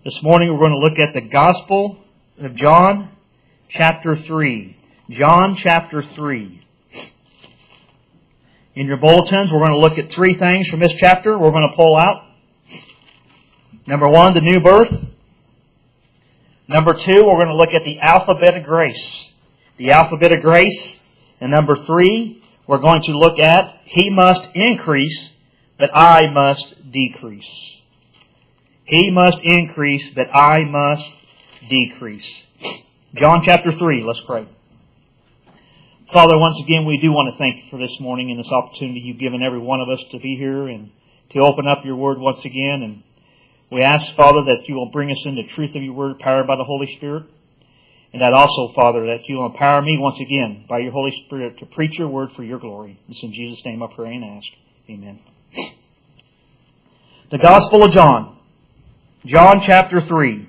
This morning we're going to look at the Gospel of John, chapter 3. John, chapter 3. In your bulletins, we're going to look at three things from this chapter we're going to pull out. Number one, the new birth. Number two, we're going to look at the alphabet of grace. The alphabet of grace. And number three, we're going to look at He must increase, but I must decrease. He must increase, but I must decrease. John chapter 3, let's pray. Father, once again, we do want to thank you for this morning and this opportunity you've given every one of us to be here and to open up your Word once again. And we ask, Father, that you will bring us into the truth of your Word, powered by the Holy Spirit. And that also, Father, that you will empower me once again by your Holy Spirit to preach your Word for your glory. It's in Jesus' name I pray and ask. Amen. The Gospel of John. John chapter 3.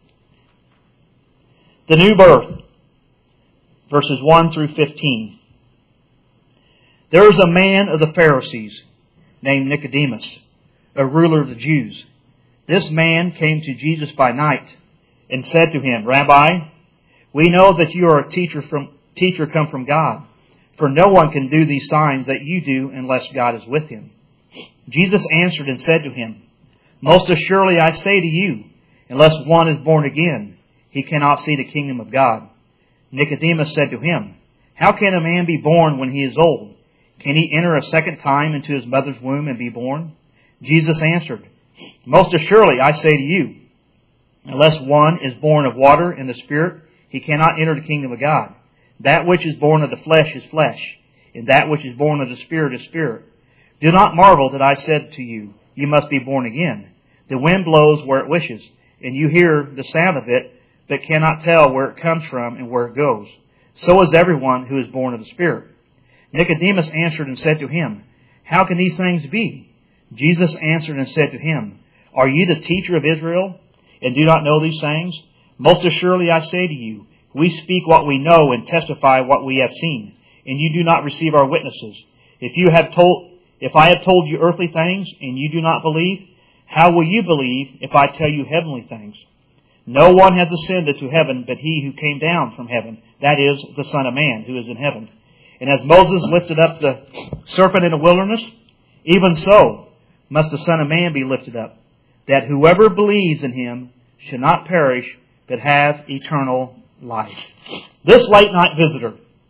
The new birth. Verses 1 through 15. There was a man of the Pharisees named Nicodemus, a ruler of the Jews. This man came to Jesus by night and said to him, Rabbi, we know that you are a teacher come from God, for no one can do these signs that you do unless God is with him. Jesus answered and said to him, Most assuredly I say to you, unless one is born again, he cannot see the kingdom of God. Nicodemus said to him, How can a man be born when he is old? Can he enter a second time into his mother's womb and be born? Jesus answered, Most assuredly I say to you, unless one is born of water and the Spirit, he cannot enter the kingdom of God. That which is born of the flesh is flesh, and that which is born of the Spirit is spirit. Do not marvel that I said to you, You must be born again. The wind blows where it wishes, and you hear the sound of it, but cannot tell where it comes from and where it goes. So is everyone who is born of the Spirit. Nicodemus answered and said to him, How can these things be? Jesus answered and said to him, Are you the teacher of Israel, and do not know these things? Most assuredly I say to you, we speak what we know and testify what we have seen, and you do not receive our witnesses. If I have told you earthly things, and you do not believe, how will you believe if I tell you heavenly things? No one has ascended to heaven but he who came down from heaven, that is, the Son of Man, who is in heaven. And as Moses lifted up the serpent in the wilderness, even so must the Son of Man be lifted up, that whoever believes in him should not perish, but have eternal life. This late night visitor.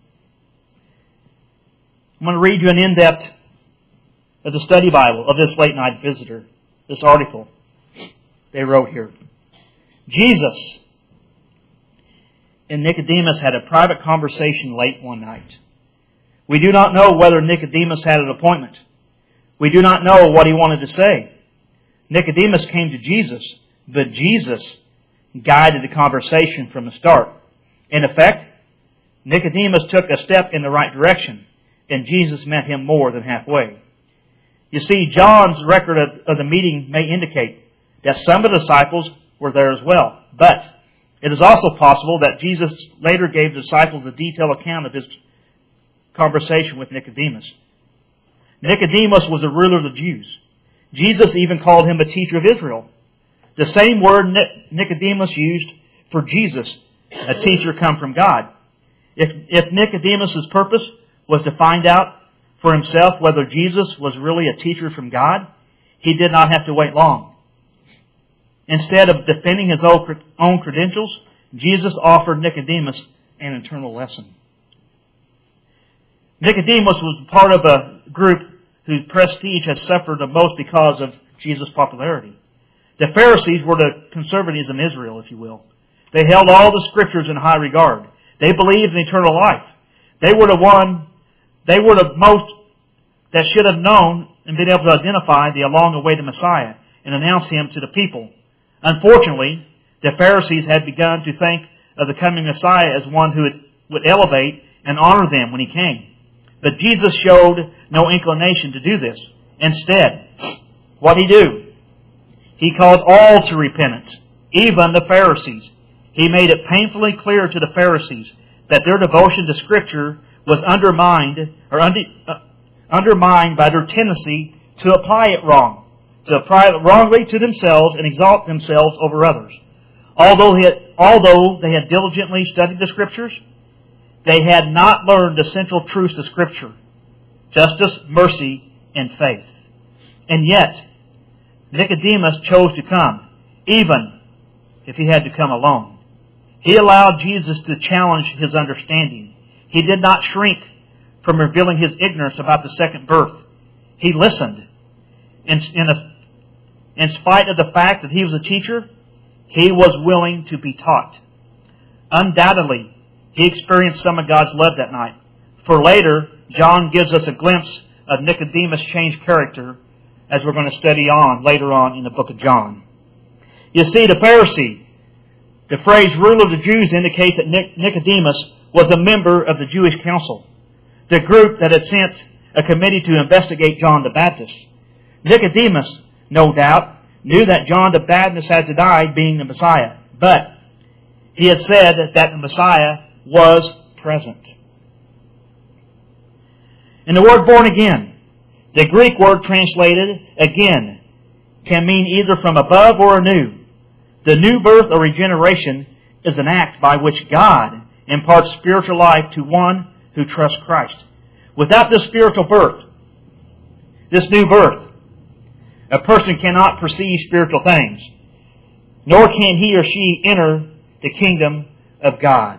I'm going to read you an in-depth of the study Bible of this late night visitor, this article they wrote here. Jesus and Nicodemus had a private conversation late one night. We do not know whether Nicodemus had an appointment. We do not know what he wanted to say. Nicodemus came to Jesus, but Jesus guided the conversation from the start. In effect, Nicodemus took a step in the right direction, and Jesus met him more than halfway. You see, John's record of the meeting may indicate that some of the disciples were there as well. But it is also possible that Jesus later gave the disciples a detailed account of his conversation with Nicodemus. Nicodemus was a ruler of the Jews. Jesus even called him a teacher of Israel. The same word Nicodemus used for Jesus, a teacher come from God. If Nicodemus' purpose was to find out for himself whether Jesus was really a teacher from God, he did not have to wait long. Instead of defending his own credentials, Jesus offered Nicodemus an eternal lesson. Nicodemus was part of a group whose prestige has suffered the most because of Jesus' popularity. The Pharisees were the conservatism in Israel, if you will. They held all the Scriptures in high regard. They believed in eternal life. They were the most that should have known and been able to identify the long-awaited Messiah and announce him to the people. Unfortunately, the Pharisees had begun to think of the coming Messiah as one who would elevate and honor them when he came. But Jesus showed no inclination to do this. Instead, what did he do? He called all to repentance, even the Pharisees. He made it painfully clear to the Pharisees that their devotion to Scripture was undermined by their tendency to apply it wrong. to apply it wrongly to themselves and exalt themselves over others. Although they had diligently studied the Scriptures, they had not learned the central truths of Scripture: justice, mercy, and faith. And yet, Nicodemus chose to come, even if he had to come alone. He allowed Jesus to challenge his understanding. He did not shrink from revealing his ignorance about the second birth. He listened. In spite of the fact that he was a teacher, he was willing to be taught. Undoubtedly, he experienced some of God's love that night. For later, John gives us a glimpse of Nicodemus' changed character, as we're going to study on later on in the book of John. You see, the Pharisee, the phrase ruler of the Jews, indicates that Nicodemus was a member of the Jewish council, the group that had sent a committee to investigate John the Baptist. Nicodemus, no doubt, knew that John the Baptist had to die, being the Messiah, but he had said that the Messiah was present. And the word born again, the Greek word translated again, can mean either from above or anew. The new birth or regeneration is an act by which God imparts spiritual life to one who trusts Christ. Without this spiritual birth, this new birth, a person cannot perceive spiritual things, nor can he or she enter the kingdom of God.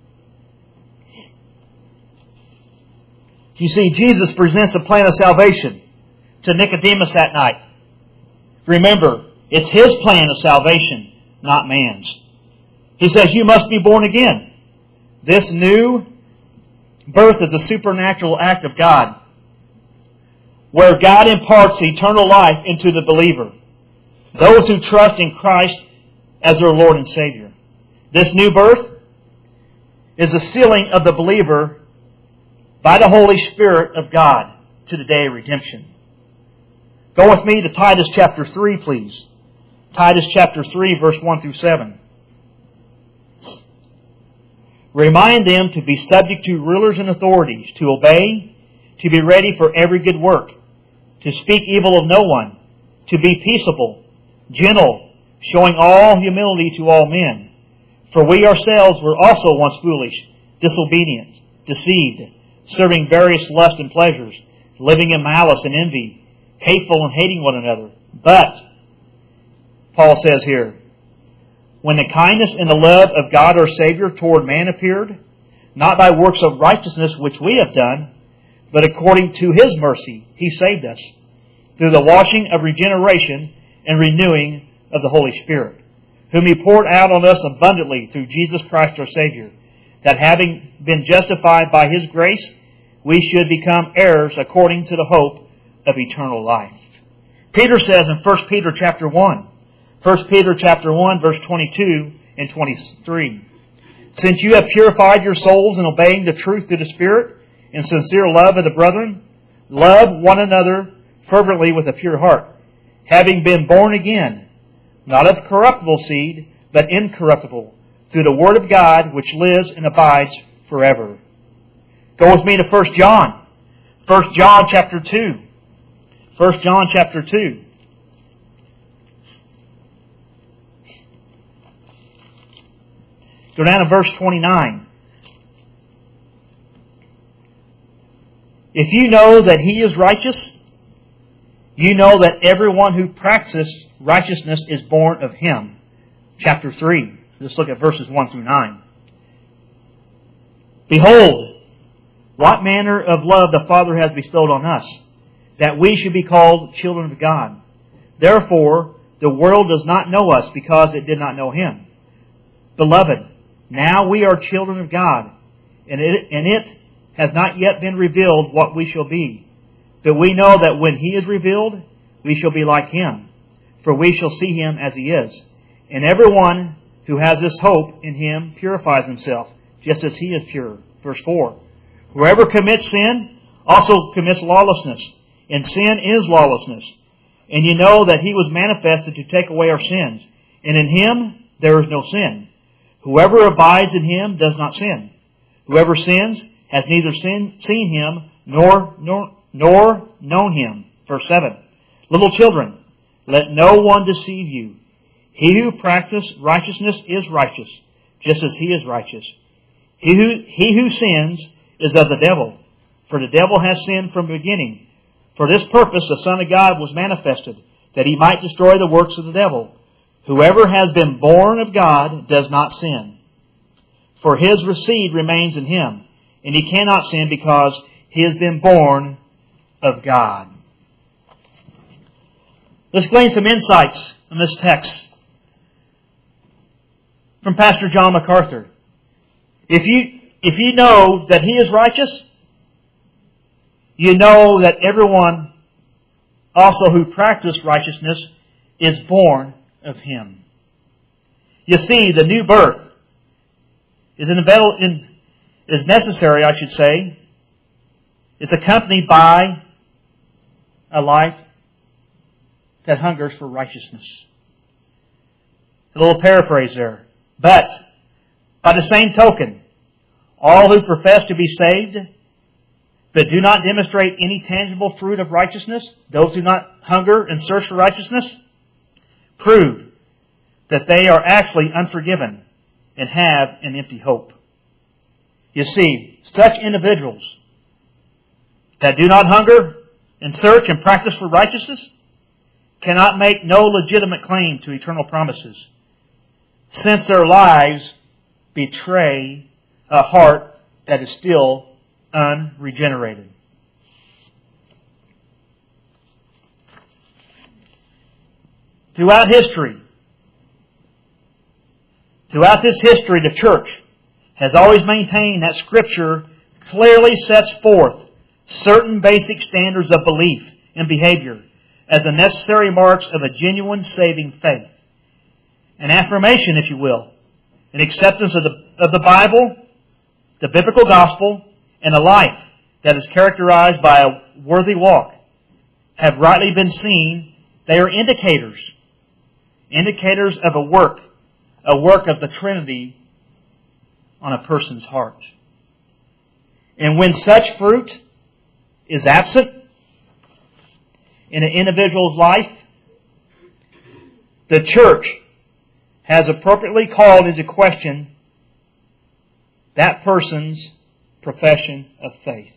You see, Jesus presents a plan of salvation to Nicodemus that night. Remember, it's His plan of salvation, not man's. He says, you must be born again. This new birth is a supernatural act of God, where God imparts eternal life into the believer, those who trust in Christ as their Lord and Savior. This new birth is a sealing of the believer by the Holy Spirit of God to the day of redemption. Go with me to Titus chapter 3, please. Titus chapter 3, verse 1 through 7. Remind them to be subject to rulers and authorities, to obey, to be ready for every good work, to speak evil of no one, to be peaceable, gentle, showing all humility to all men. For we ourselves were also once foolish, disobedient, deceived, serving various lusts and pleasures, living in malice and envy, hateful and hating one another. But, Paul says here, when the kindness and the love of God our Savior toward man appeared, not by works of righteousness which we have done, but according to His mercy He saved us, through the washing of regeneration and renewing of the Holy Spirit, whom He poured out on us abundantly through Jesus Christ our Savior, that having been justified by His grace, we should become heirs according to the hope of eternal life. Peter says in 1 Peter chapter 1, 1 Peter chapter 1, verse 22 and 23, since you have purified your souls in obeying the truth through the Spirit, in sincere love of the brethren, love one another fervently with a pure heart, having been born again, not of corruptible seed, but incorruptible, through the Word of God, which lives and abides forever. Go with me to 1 John. 1 John chapter 2. 1 John chapter 2. Go down to verse 29. If you know that He is righteous, you know that everyone who practices righteousness is born of Him. Chapter 3. Let's look at verses 1 through 9. Behold, what manner of love the Father has bestowed on us, that we should be called children of God. Therefore, the world does not know us because it did not know Him. Beloved, now we are children of God, and it has not yet been revealed what we shall be. But we know that when He is revealed, we shall be like Him, for we shall see Him as He is. And everyone who has this hope in Him purifies himself, just as He is pure. Verse 4. Whoever commits sin also commits lawlessness, and sin is lawlessness. And you know that He was manifested to take away our sins, and in Him there is no sin. Whoever abides in Him does not sin. Whoever sins has neither seen Him nor known Him. Verse 7. Little children, Let no one deceive you. He who practices righteousness is righteous, just as he is righteous. He who sins is of the devil, for the devil has sinned from the beginning. For this purpose the Son of God was manifested, that he might destroy the works of the devil. Whoever has been born of God does not sin, for his seed remains in him, and he cannot sin because he has been born of God. Let's glean some insights from this text from Pastor John MacArthur. If you know that he is righteous, you know that everyone also who practices righteousness is born of him. You see, the new birth is necessary, I should say. It's accompanied by a life that hungers for righteousness. A little paraphrase there. But, by the same token, all who profess to be saved, but do not demonstrate any tangible fruit of righteousness, those who do not hunger and search for righteousness, prove that they are actually unforgiven and have an empty hope. You see, such individuals that do not hunger and search and practice for righteousness cannot make no legitimate claim to eternal promises, since their lives betray a heart that is still unregenerated. Throughout this history, the church has always maintained that Scripture clearly sets forth certain basic standards of belief and behavior as the necessary marks of a genuine saving faith. An affirmation, if you will, an acceptance of the Bible, the biblical gospel, and a life that is characterized by a worthy walk have rightly been seen. They are indicators of a work of the Trinity on a person's heart. And when such fruit is absent in an individual's life, the church has appropriately called into question that person's profession of faith.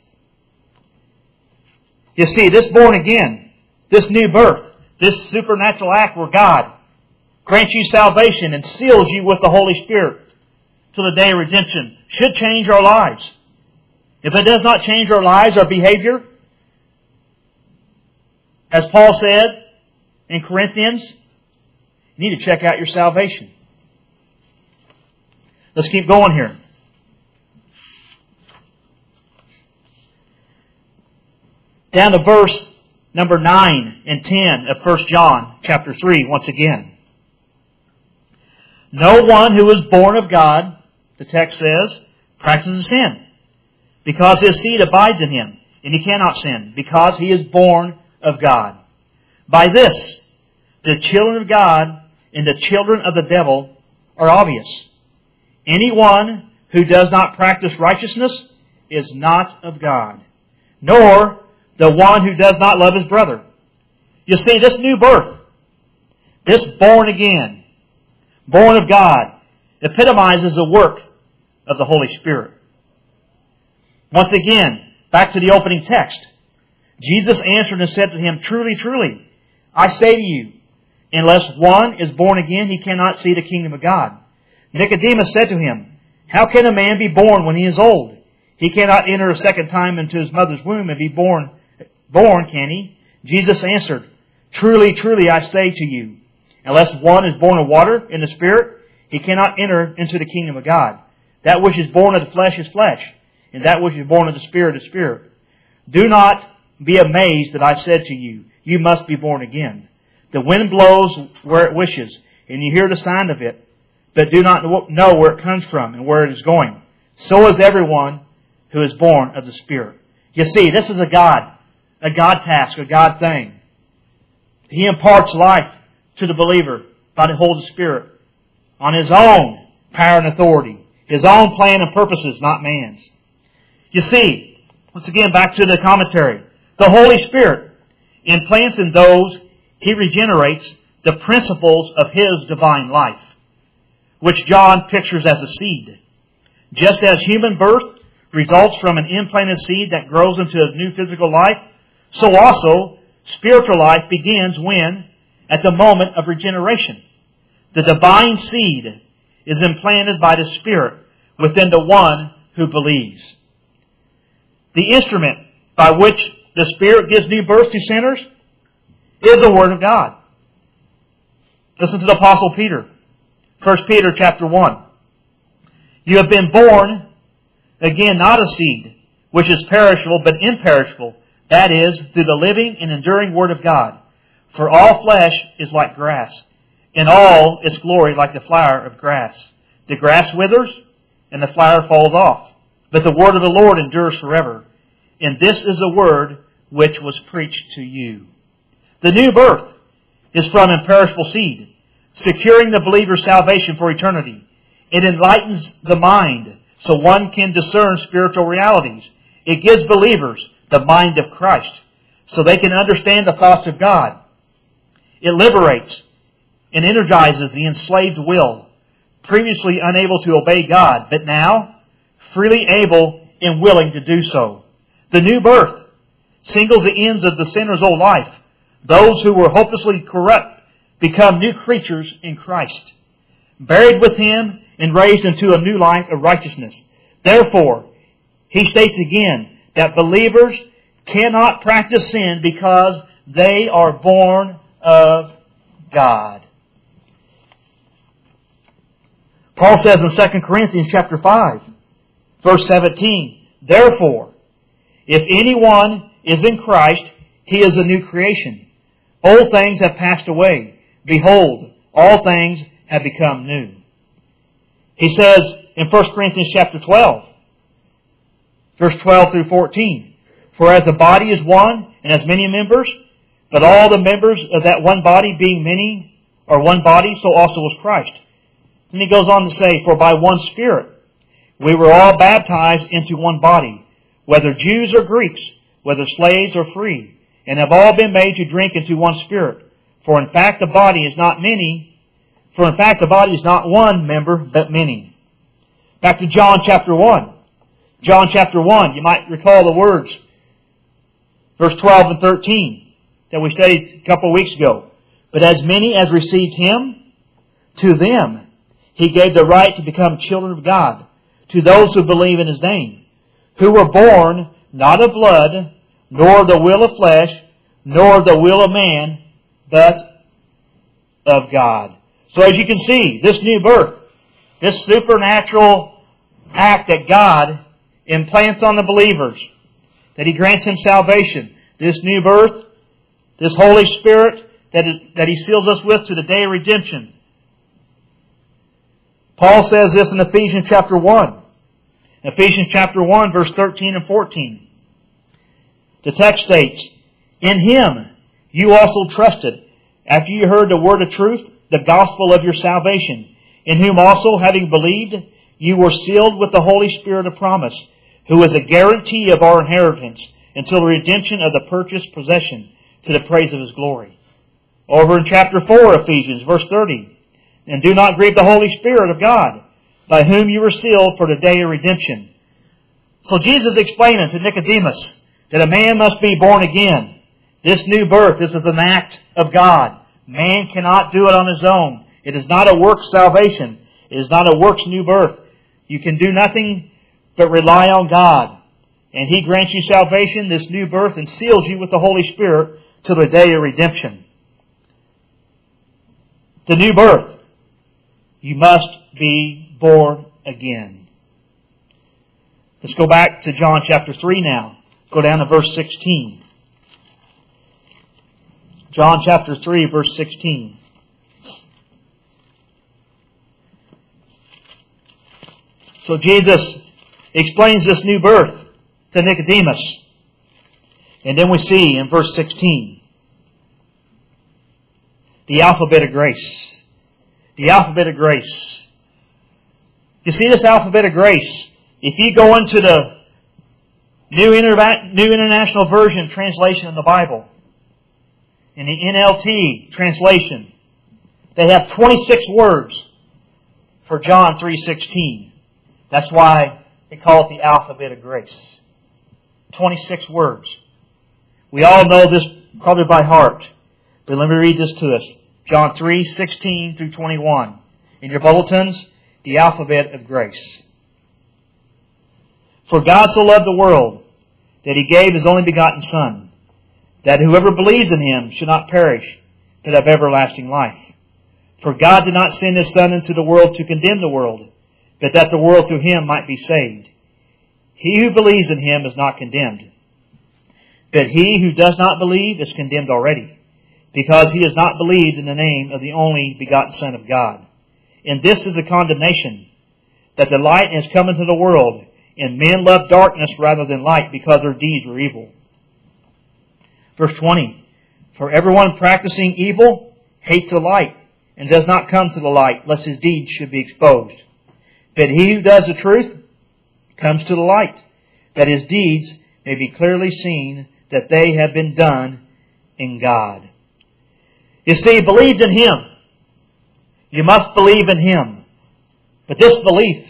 You see, this born again, this new birth, this supernatural act where God grants you salvation and seals you with the Holy Spirit till the day of redemption should change our lives. If it does not change our lives, our behavior, as Paul said in Corinthians, you need to check out your salvation. Let's keep going here. Down to verse number 9 and 10 of 1 John chapter 3 once again. No one who is born of God, the text says, practices sin, because his seed abides in him, and he cannot sin, because he is born of God. By this, the children of God and the children of the devil are obvious. Anyone who does not practice righteousness is not of God, nor the one who does not love his brother. You see, this new birth, this born again, born of God, epitomizes the work of the Holy Spirit. Once again, back to the opening text. Jesus answered and said to him, Truly, truly, I say to you, unless one is born again, he cannot see the kingdom of God. Nicodemus said to him, How can a man be born when he is old? He cannot enter a second time into his mother's womb and be born, can he? Jesus answered, Truly, truly, I say to you, unless one is born of water and the Spirit, he cannot enter into the kingdom of God. That which is born of the flesh is flesh, and that which is born of the Spirit is spirit. Do not be amazed that I said to you, You must be born again. The wind blows where it wishes, and you hear the sound of it, but do not know where it comes from and where it is going. So is everyone who is born of the Spirit. You see, this is a God task, a God thing. He imparts life to the believer by the Holy Spirit on His own power and authority, His own plan and purposes, not man's. You see, once again, back to the commentary. The Holy Spirit implants in those He regenerates the principles of His divine life, which John pictures as a seed. Just as human birth results from an implanted seed that grows into a new physical life, so also spiritual life begins when, at the moment of regeneration, the divine seed is implanted by the Spirit within the one who believes. The instrument by which the Spirit gives new birth to sinners is the Word of God. Listen to the Apostle Peter. 1 Peter chapter 1. You have been born again, not a seed, which is perishable, but imperishable. That is, through the living and enduring Word of God. For all flesh is like grass, and all its glory like the flower of grass. The grass withers, and the flower falls off. But the word of the Lord endures forever. And this is the word which was preached to you. The new birth is from imperishable seed, securing the believer's salvation for eternity. It enlightens the mind so one can discern spiritual realities. It gives believers the mind of Christ so they can understand the thoughts of God. It liberates and energizes the enslaved will, previously unable to obey God, but now freely able and willing to do so. The new birth singles the ends of the sinner's old life. Those who were hopelessly corrupt become new creatures in Christ, buried with Him and raised into a new life of righteousness. Therefore, he states again that believers cannot practice sin because they are born of God. Paul says in 2 Corinthians chapter 5, verse 17, Therefore, if anyone is in Christ, he is a new creation. Old things have passed away. Behold, all things have become new. He says in 1 Corinthians chapter 12, verse 12 through 14, For as the body is one and has many members, but all the members of that one body being many are one body, so also was Christ. And he goes on to say, For by one Spirit we were all baptized into one body, whether Jews or Greeks, whether slaves or free, and have all been made to drink into one Spirit. For in fact the body is not one member, but many. Back to John chapter 1. John chapter 1, you might recall the words, verse 12 and 13, that we studied a couple of weeks ago. But as many as received Him, to them He gave the right to become children of God, to those who believe in His name, who were born not of blood, nor of the will of flesh, nor of the will of man, but of God. So as you can see, this new birth, this supernatural act that God implants on the believers, that He grants them salvation, this new birth, this Holy Spirit that He seals us with to the day of redemption. Paul says this in Ephesians chapter 1. Ephesians chapter 1, verse 13 and 14. The text states, In Him you also trusted, after you heard the word of truth, the gospel of your salvation, in whom also, having believed, you were sealed with the Holy Spirit of promise, who is a guarantee of our inheritance until the redemption of the purchased possession, to the praise of His glory. Over in chapter 4, Ephesians, verse 30, And do not grieve the Holy Spirit of God, by whom you were sealed for the day of redemption. So Jesus explained to Nicodemus that a man must be born again. This new birth, this is an act of God. Man cannot do it on his own. It is not a works salvation. It is not a works new birth. You can do nothing but rely on God. And He grants you salvation, this new birth, and seals you with the Holy Spirit till the day of redemption. The new birth. You must be born again. Let's go back to John chapter 3 now. Go down to verse 16. John chapter 3, verse 16. So Jesus explains this new birth to Nicodemus. And then we see in verse 16, the alphabet of grace. The alphabet of grace. You see this alphabet of grace? If you go into the New International Version translation of the Bible, In the NLT translation, they have 26 words for John 3:16. That's why they call it the alphabet of grace. 26 words. We all know this probably by heart, but let me read this to us. John 3:16 through 21. In your bulletins, the alphabet of grace. For God so loved the world that He gave His only begotten Son, that whoever believes in Him should not perish, but have everlasting life. For God did not send His Son into the world to condemn the world, but that the world through Him might be saved. He who believes in Him is not condemned. But he who does not believe is condemned already, because he has not believed in the name of the only begotten Son of God. And this is a condemnation, that the light has come into the world, and men love darkness rather than light, because their deeds were evil. Verse 20. For everyone practicing evil hates the light, and does not come to the light, lest his deeds should be exposed. But he who does the truth comes to the light, that his deeds may be clearly seen, that they have been done in God. You see, believed in Him. You must believe in Him. But this belief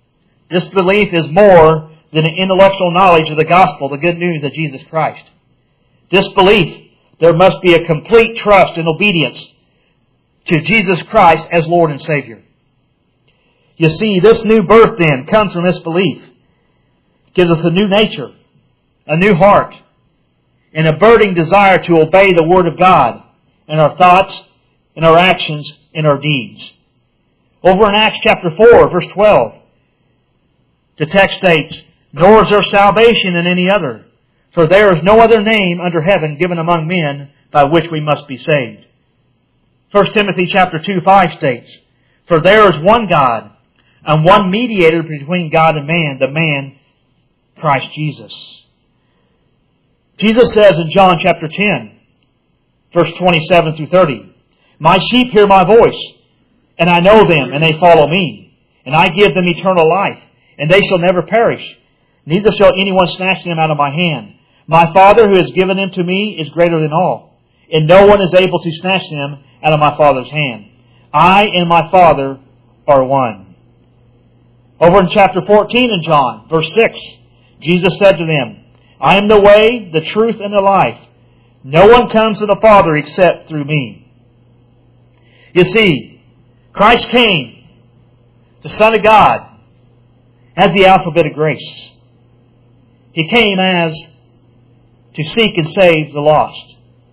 is more than an intellectual knowledge of the gospel, the good news of Jesus Christ. This belief, there must be a complete trust and obedience to Jesus Christ as Lord and Savior. You see, this new birth then comes from this belief. It gives us a new nature, a new heart, and a burning desire to obey the Word of God in our thoughts, in our actions, in our deeds. Over in Acts chapter 4, verse 12, the text states, Nor is there salvation in any other, for there is no other name under heaven given among men by which we must be saved. 1 Timothy chapter 2, 5 states, For there is one God, and one mediator between God and man, the man Christ Jesus. Jesus says in John chapter 10, verse 27 through 30, My sheep hear my voice, and I know them, and they follow me. And I give them eternal life, and they shall never perish. Neither shall anyone snatch them out of my hand. My Father who has given them to me is greater than all, and no one is able to snatch them out of my Father's hand. I and my Father are one. Over in chapter 14 in John, verse 6, Jesus said to them, I am the way, the truth, and the life. No one comes to the Father except through me. You see, Christ came, the Son of God, as the alphabet of grace. He came as to seek and save the lost.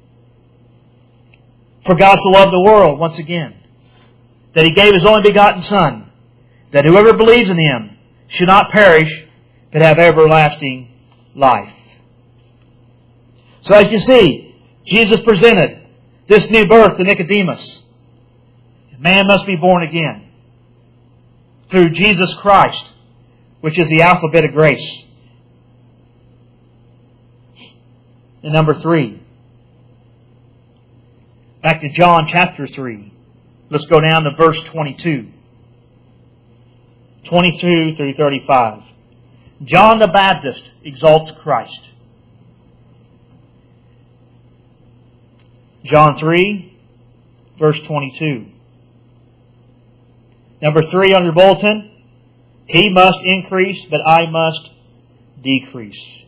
For God so loved the world, once again, that He gave His only begotten Son, that whoever believes in Him should not perish, but have everlasting life. So as you see, Jesus presented this new birth to Nicodemus. Man must be born again through Jesus Christ, which is the alphabet of grace. And number 3. Back to John chapter 3. Let's go down to verse 22. 22 through 35. John the Baptist exalts Christ. John 3, verse 22. Number 3 on your bulletin. He must increase, but I must decrease.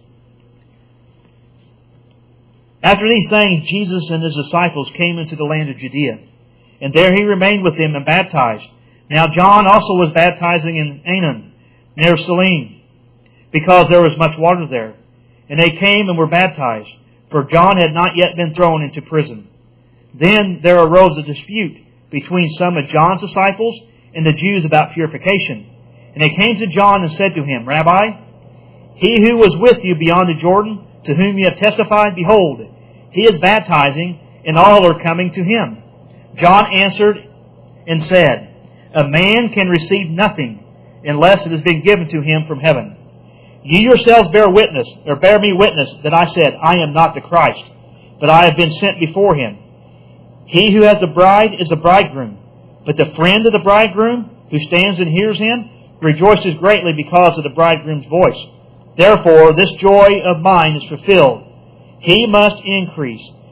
After these things, Jesus and His disciples came into the land of Judea, and there He remained with them and baptized. Now John also was baptizing in Aenon, near Salim, because there was much water there. And they came and were baptized, for John had not yet been thrown into prison. Then there arose a dispute between some of John's disciples and the Jews about purification. And they came to John and said to him, Rabbi, he who was with you beyond the Jordan, to whom you have testified, behold, he is baptizing, and all are coming to him. John answered and said, A man can receive nothing unless it has been given to him from heaven. You yourselves bear me witness that I said, I am not the Christ, but I have been sent before him. He who has the bride is the bridegroom, but the friend of the bridegroom, who stands and hears him, rejoices greatly because of the bridegroom's voice. Therefore, this joy of mine is fulfilled. He must increase,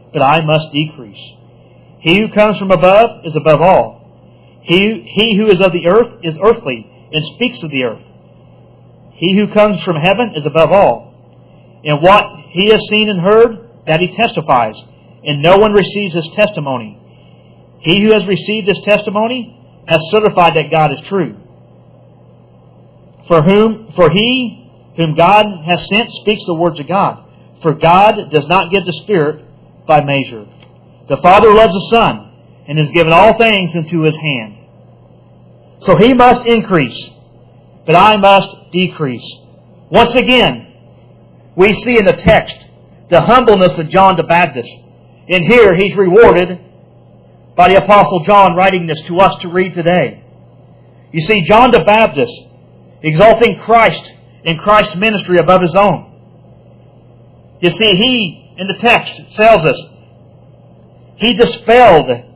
but I must decrease. He who comes from above is above all. He who is of the earth is earthly, and speaks of the earth. He who comes from heaven is above all. And what he has seen and heard, that he testifies, and no one receives his testimony. He who has received his testimony has certified that God is true. For he whom God has sent speaks the words of God. For God does not give the Spirit by measure. The Father loves the Son, and has given all things into His hand. So He must increase, but I must decrease. Once again, we see in the text the humbleness of John the Baptist. And here he's rewarded by the Apostle John writing this to us to read today. You see, John the Baptist exalting Christ and Christ's ministry above his own. You see, he, in the text, tells us, he dispelled the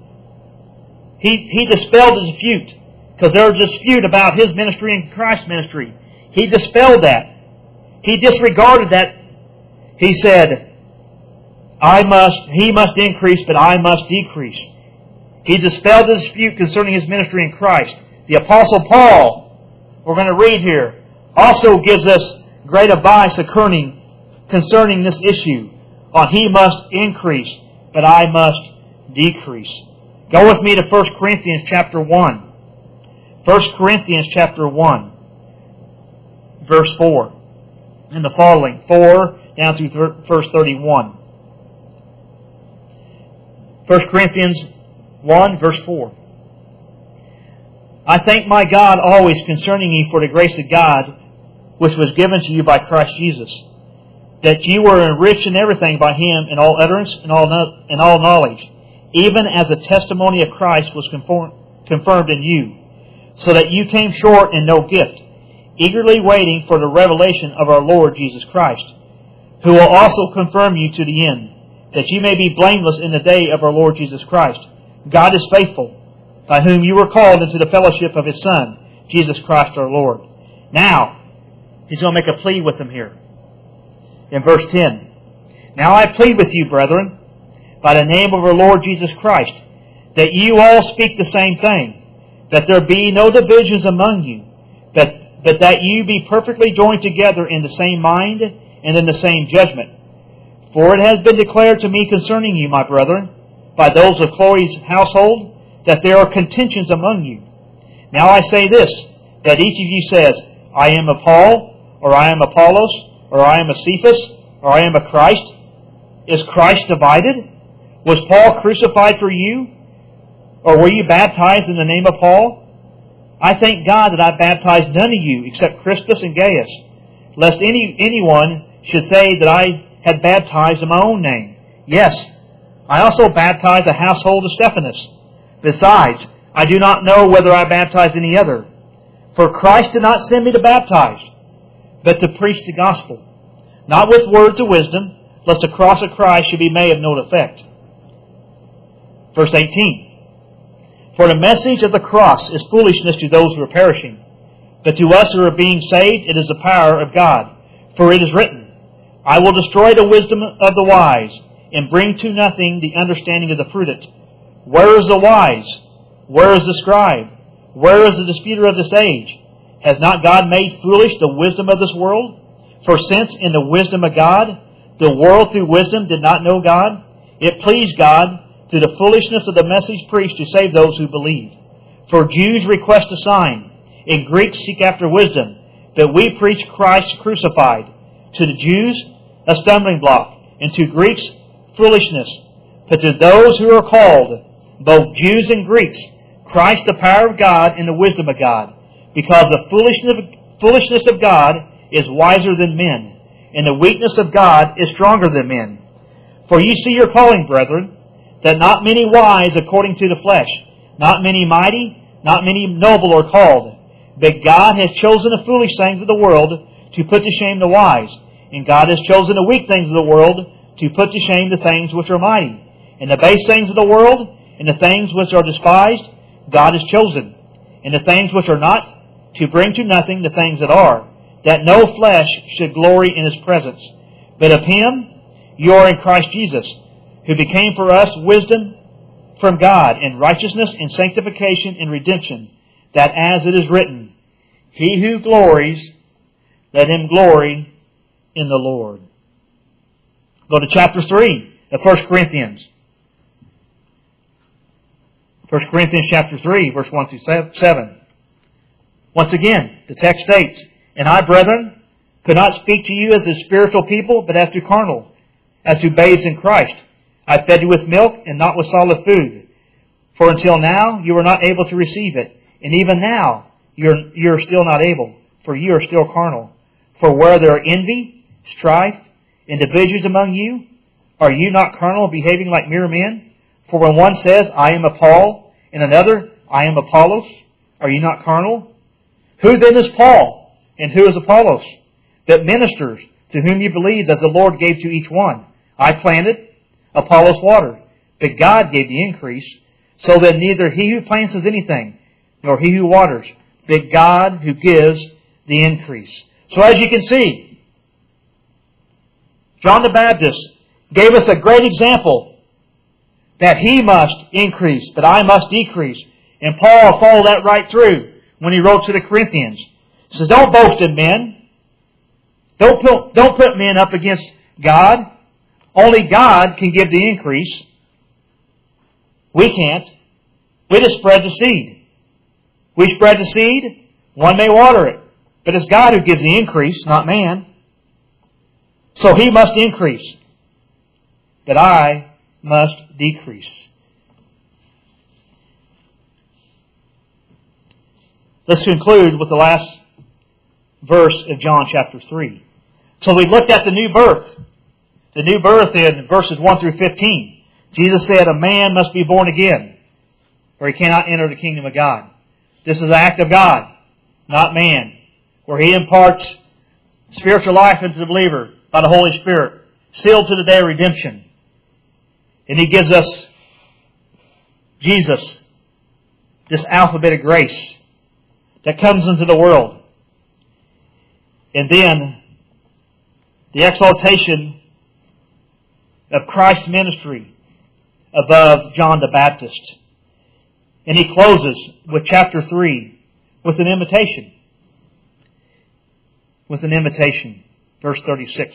dispute, because there was a dispute about his ministry and Christ's ministry. He dispelled that. He disregarded that. He said, he must increase, but I must decrease. He dispelled the dispute concerning his ministry in Christ. The Apostle Paul, we're going to read here, also gives us great advice concerning this issue on he must increase, but I must decrease. Go with me to 1 Corinthians chapter 1. 1 Corinthians chapter 1, verse 4. And the following, 4 down through verse 31. 1 Corinthians 1, verse 4. I thank my God always concerning you for the grace of God, which was given to you by Christ Jesus, that you were enriched in everything by Him in all utterance and all knowledge, even as the testimony of Christ was confirmed in you, so that you came short in no gift, eagerly waiting for the revelation of our Lord Jesus Christ, who will also confirm you to the end, that you may be blameless in the day of our Lord Jesus Christ. God is faithful, by whom you were called into the fellowship of His Son, Jesus Christ our Lord. Now, he's going to make a plea with them here. In verse 10, Now I plead with you, brethren, by the name of our Lord Jesus Christ, that you all speak the same thing, that there be no divisions among you, but that you be perfectly joined together in the same mind and in the same judgment. For it has been declared to me concerning you, my brethren, by those of Chloe's household, that there are contentions among you. Now I say this, that each of you says, I am of Paul, or I am Apollos, or I am of Cephas, or I am of Christ. Is Christ divided? Was Paul crucified for you? Or were you baptized in the name of Paul? I thank God that I baptized none of you except Crispus and Gaius, lest anyone should say that I had baptized in my own name. Yes, I also baptized the household of Stephanas. Besides, I do not know whether I baptized any other. For Christ did not send me to baptize, but to preach the gospel, not with words of wisdom, lest the cross of Christ should be made of no effect. Verse 18. For the message of the cross is foolishness to those who are perishing, but to us who are being saved it is the power of God. For it is written, I will destroy the wisdom of the wise, and bring to nothing the understanding of the prudent. Where is the wise? Where is the scribe? Where is the disputer of this age? Has not God made foolish the wisdom of this world? For since in the wisdom of God, the world through wisdom did not know God, it pleased God through the foolishness of the message preached to save those who believe. For Jews request a sign, and Greeks seek after wisdom, but we preach Christ crucified. To the Jews, a stumbling block, and to Greeks, foolishness. But to those who are called, both Jews and Greeks, Christ the power of God and the wisdom of God, because the foolishness of God is wiser than men, and the weakness of God is stronger than men. For you see your calling, brethren, that not many wise according to the flesh, not many mighty, not many noble are called. But God has chosen the foolish things of the world to put to shame the wise, and God has chosen the weak things of the world to put to shame the things which are mighty. And the base things of the world, and the things which are despised, God has chosen, and the things which are not, to bring to nothing the things that are, that no flesh should glory in His presence. But of Him you are in Christ Jesus, who became for us wisdom from God, and righteousness, and sanctification, and redemption, that as it is written, He who glories, let him glory in the Lord. Go to chapter 3 of 1 Corinthians. 1 Corinthians chapter 3, verse 1 through 7. Once again, the text states, And I, brethren, could not speak to you as to spiritual people, but as to carnal, as to babes in Christ. I fed you with milk and not with solid food. For until now you were not able to receive it, and even now you are still not able, for you are still carnal. For where there are envy, strife, and divisions among you, are you not carnal, behaving like mere men? For when one says, I am of Paul, and another, I am Apollos, are you not carnal? Who then is Paul, and who is Apollos? That ministers, to whom you believed, as the Lord gave to each one. I planted, Apollos watered, but God gave the increase. So that neither he who plants is anything, nor he who waters, but God who gives the increase. So as you can see, John the Baptist gave us a great example that he must increase, but I must decrease. And Paul followed that right through when he wrote to the Corinthians. He says, don't boast in men. Don't put men up against God. Only God can give the increase. We can't. We just spread the seed. We spread the seed. One may water it. But it's God who gives the increase, not man. So he must increase. But I must decrease. Let's conclude with the last verse of John chapter 3. So we looked at the new birth. The new birth in verses 1 through 15. Jesus said a man must be born again, or he cannot enter the kingdom of God. This is the act of God, not man, where He imparts spiritual life into the believer by the Holy Spirit, sealed to the day of redemption. And He gives us Jesus, this alphabet of grace that comes into the world. And then the exaltation of Christ's ministry above John the Baptist. And he closes with chapter 3 with an invitation. With an invitation. Verse 36.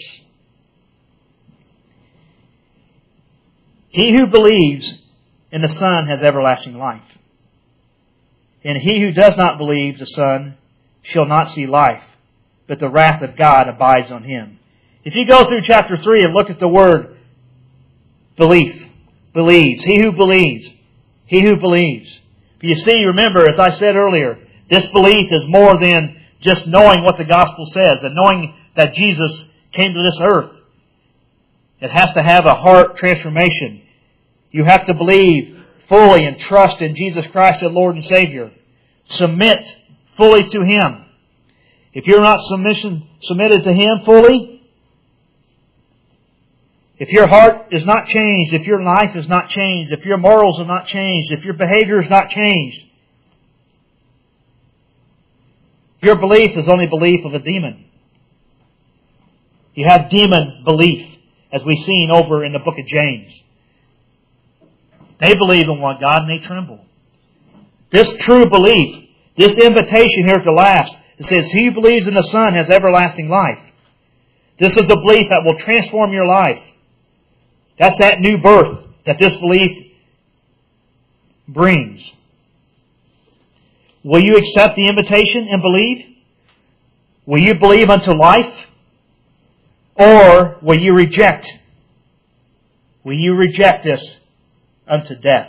He who believes in the Son has everlasting life. And he who does not believe the Son shall not see life, but the wrath of God abides on him. If you go through chapter 3 and look at the word belief, believes. He who believes. He who believes. But you see, remember, as I said earlier, this belief is more than just knowing what the gospel says and knowing that Jesus came to this earth. It has to have a heart transformation. You have to believe fully and trust in Jesus Christ as Lord and Savior. Submit fully to Him. If you're not submitted to Him fully, if your heart is not changed, if your life is not changed, if your morals are not changed, if your behavior is not changed, your belief is only belief of a demon. You have demon belief, as we've seen over in the book of James. They believe in one God and they tremble. This true belief, this invitation here to last, it says, he who believes in the Son has everlasting life. This is the belief that will transform your life. That's that new birth that this belief brings. Will you accept the invitation and believe? Will you believe unto life? Or will you reject? Will you reject this unto death?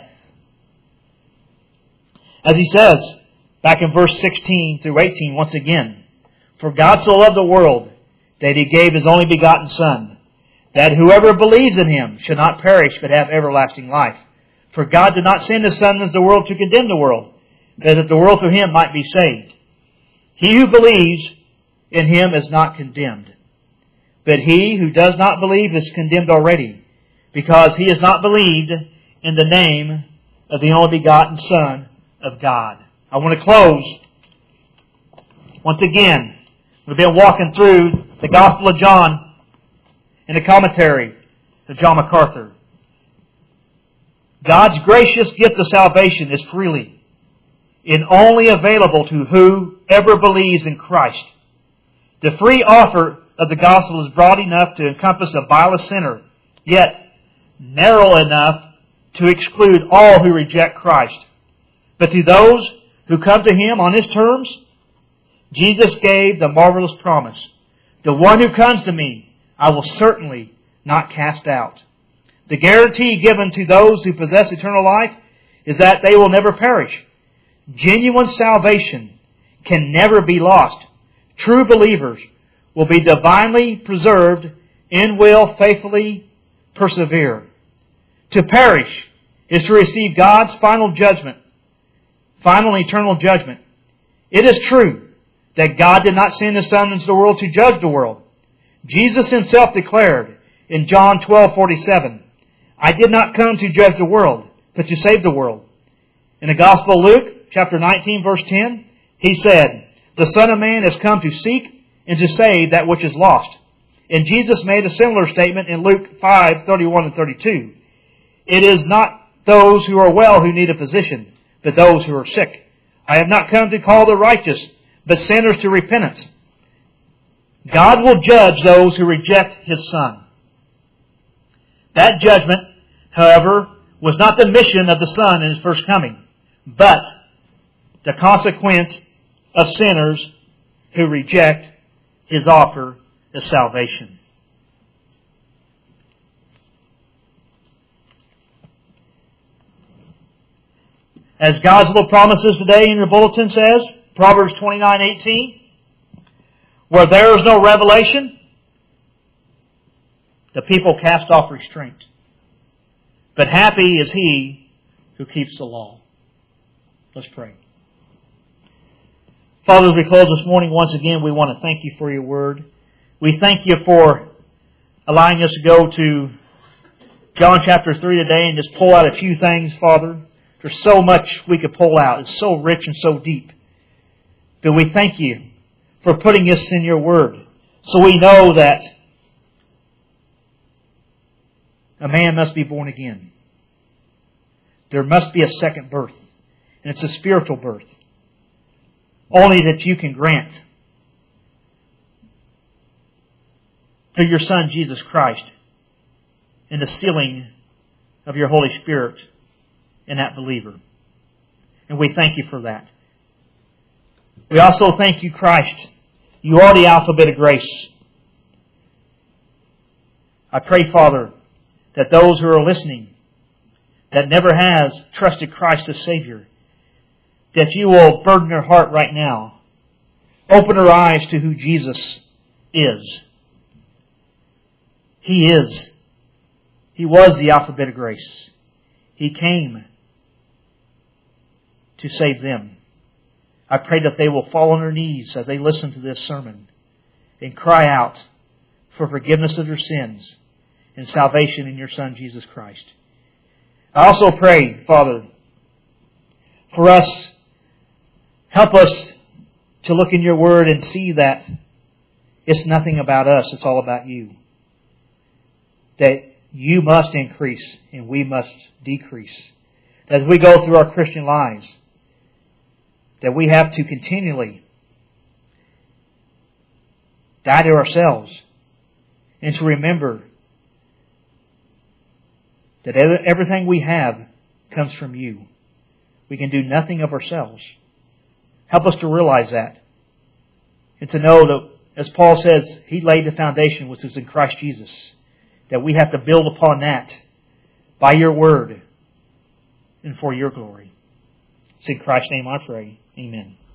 As he says, back in verse 16 through 18, once again, for God so loved the world that He gave His only begotten Son, that whoever believes in Him should not perish but have everlasting life. For God did not send His Son into the world to condemn the world, but that the world through Him might be saved. He who believes in Him is not condemned. But he who does not believe is condemned already, because he has not believed in the name of the only begotten Son of God. I want to close. Once again, we've been walking through the Gospel of John in the commentary of John MacArthur. God's gracious gift of salvation is freely and only available to whoever believes in Christ. The free offer of the gospel is broad enough to encompass a vilest sinner, yet narrow enough to exclude all who reject Christ. But to those who come to Him on His terms, Jesus gave the marvelous promise, "The one who comes to me, I will certainly not cast out." The guarantee given to those who possess eternal life is that they will never perish. Genuine salvation can never be lost. True believers will be divinely preserved and will faithfully persevere. To perish is to receive God's final judgment, final and eternal judgment. It is true that God did not send His Son into the world to judge the world. Jesus Himself declared in John 12:47, "I did not come to judge the world, but to save the world." In the Gospel of Luke, chapter 19, verse 10, He said, "The Son of Man has come to seek and to save that which is lost." And Jesus made a similar statement in Luke 5:31 and 32. "It is not those who are well who need a physician, but those who are sick. I have not come to call the righteous, but sinners to repentance." God will judge those who reject His Son. That judgment, however, was not the mission of the Son in His first coming, but the consequence of sinners who reject His offer of salvation. As God's little promises today in your bulletin says, Proverbs 29:18, "Where there is no revelation, the people cast off restraint. But happy is he who keeps the law." Let's pray. Father, as we close this morning, once again, we want to thank You for Your Word. We thank You for allowing us to go to John chapter 3 today and just pull out a few things, Father. There's so much we could pull out. It's so rich and so deep. But we thank You for putting us in Your Word, so we know that a man must be born again. There must be a second birth, and it's a spiritual birth, only that You can grant through Your Son, Jesus Christ, and the sealing of Your Holy Spirit in that believer. And we thank You for that. We also thank You, Christ. You are the alphabet of grace. I pray, Father, that those who are listening that never has trusted Christ as Savior, that You will burden their heart right now. Open their eyes to who Jesus is. He is. He was the alphabet of grace. He came to save them. I pray that they will fall on their knees as they listen to this sermon and cry out for forgiveness of their sins and salvation in Your Son, Jesus Christ. I also pray, Father, for us, help us to look in Your Word and see that it's nothing about us, it's all about You. That You must increase and we must decrease. As we go through our Christian lives, that we have to continually die to ourselves and to remember that everything we have comes from You. We can do nothing of ourselves. Help us to realize that. And to know that, as Paul says, He laid the foundation which is in Christ Jesus. That we have to build upon that by Your Word and for Your glory. It's in Christ's name I pray. Amen.